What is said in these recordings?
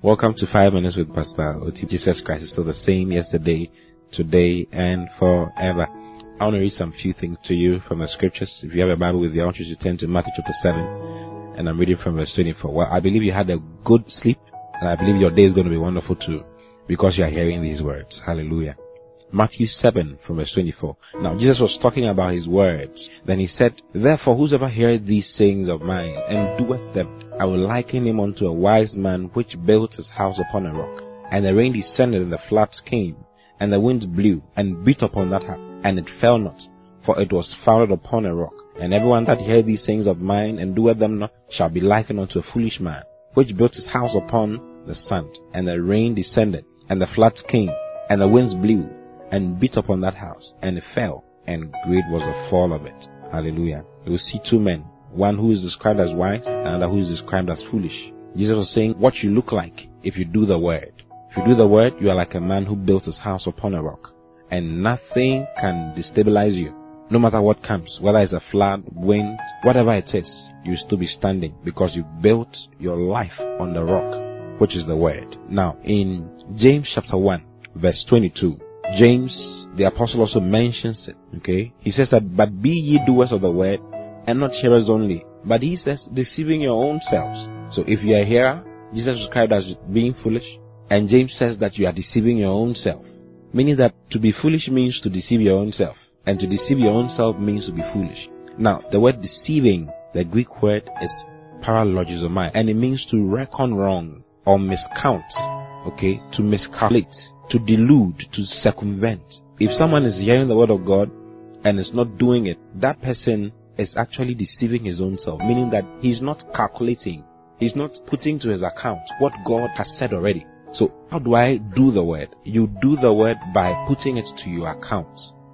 Welcome to 5 Minutes with Pastor Oti. Jesus Christ is still the same yesterday, today, and forever. I want to read some few things to you from the scriptures. If you have a Bible with you, I want you to turn to Matthew chapter 7, and I'm reading from verse 24. Well, I believe you had a good sleep, and I believe your day is going to be wonderful too, because you are hearing these words. Hallelujah. Matthew 7 from verse 24. Now, Jesus was talking about his words. Then he said, "Therefore, whosoever heareth these sayings of mine, and doeth them, I will liken him unto a wise man which built his house upon a rock. And the rain descended, and the floods came, and the winds blew, and beat upon that house, and it fell not, for it was founded upon a rock. And everyone that heareth these sayings of mine, and doeth them not, shall be likened unto a foolish man, which built his house upon the sand. And the rain descended, and the floods came, and the winds blew, and beat upon that house, and it fell, and great was the fall of it." Hallelujah. You will see two men, one who is described as wise, and another who is described as foolish. Jesus was saying what you look like if you do the word. If you do the word, you are like a man who built his house upon a rock, and nothing can destabilize you. No matter what comes, whether it's a flood, wind, whatever it is, you will still be standing, because you built your life on the rock, which is the word. Now, in James chapter 1, verse 22, James, the apostle, also mentions it, okay? He says that, "But be ye doers of the word, and not hearers only." But he says, deceiving your own selves. So if you are a hearer, Jesus described as being foolish, and James says that you are deceiving your own self. Meaning that to be foolish means to deceive your own self, and to deceive your own self means to be foolish. Now, the word deceiving, the Greek word is paralogizomai, and it means to reckon wrong or miscount, okay? To miscalculate, to delude, to circumvent. If someone is hearing the word of God and is not doing it, that person is actually deceiving his own self, meaning that he's not calculating, he's not putting to his account what God has said already. So how do I do the word? You do the word by putting it to your account,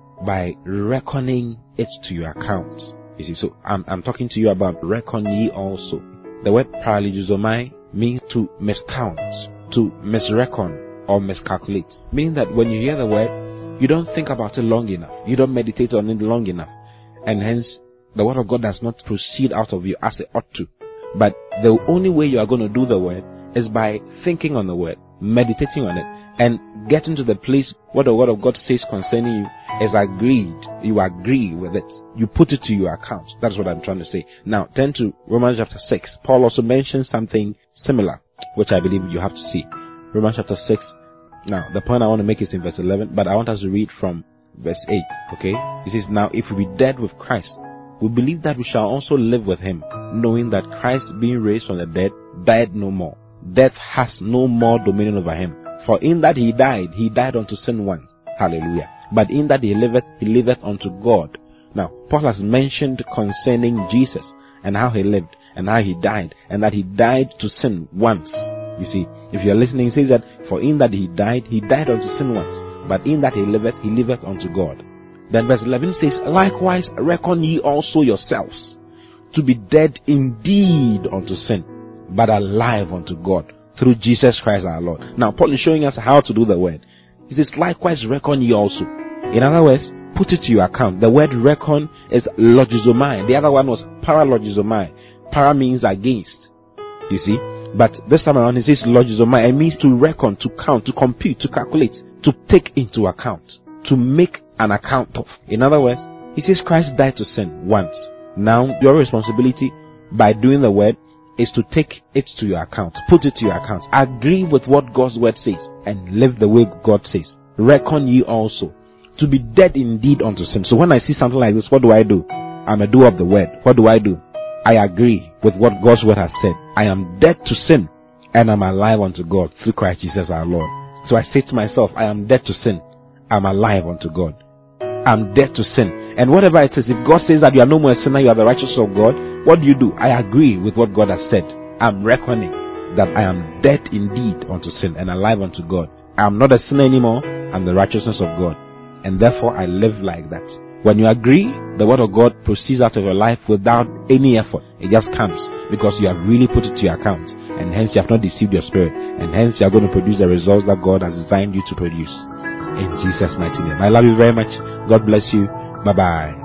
by reckoning it to your account. You see, so I'm talking to you about reckon ye also. The word paralogizomai means to miscount, to misreckon, or miscalculate, meaning that when you hear the word, you don't think about it long enough, you don't meditate on it long enough, and hence the word of God does not proceed out of you as it ought to. But the only way you are going to do the word is by thinking on the word, meditating on it, and getting to the place where the word of God says concerning you is agreed. You agree with it, you put it to your account. That's what I'm trying to say. Now turn to Romans chapter 6. Paul also mentions something similar, which I believe you have to see. Romans chapter 6. Now, the point I want to make is in verse 11, but I want us to read from verse 8, okay? It says, "Now, if we be dead with Christ, we believe that we shall also live with him, knowing that Christ, being raised from the dead, died no more. Death has no more dominion over him. For in that he died unto sin once." Hallelujah. "But in that he liveth unto God." Now, Paul has mentioned concerning Jesus, and how he lived, and how he died, and that he died to sin once. You see, if you are listening, it says that, "For in that he died unto sin once, but in that he liveth unto God." Then verse 11 says, "Likewise reckon ye also yourselves to be dead indeed unto sin, but alive unto God through Jesus Christ our Lord." Now Paul is showing us how to do the word. He says, "Likewise reckon ye also." In other words, put it to your account. The word reckon is logizomai. The other one was paralogizomai. Para means against. You see? But this time around, it says logizomai. It means to reckon, to count, to compute, to calculate, to take into account, to make an account of. In other words, he says Christ died to sin once. Now, your responsibility by doing the word is to take it to your account, put it to your account, agree with what God's word says, and live the way God says. Reckon ye also to be dead indeed unto sin. So when I see something like this, what do? I'm a doer of the word. What do? I agree with what God's word has said. I am dead to sin, and I'm alive unto God through Christ Jesus our Lord. So I say to myself, I am dead to sin, I'm alive unto God. I'm dead to sin. And whatever it is, if God says that you are no more a sinner, you are the righteousness of God, what do? I agree with what God has said. I'm reckoning that I am dead indeed unto sin and alive unto God. I am not a sinner anymore, I'm the righteousness of God. And therefore I live like that. When you agree, the word of God proceeds out of your life without any effort. It just comes because you have really put it to your account, and hence you have not deceived your spirit, and hence you are going to produce the results that God has designed you to produce. In Jesus' mighty name. I love you very much. God bless you. Bye-bye.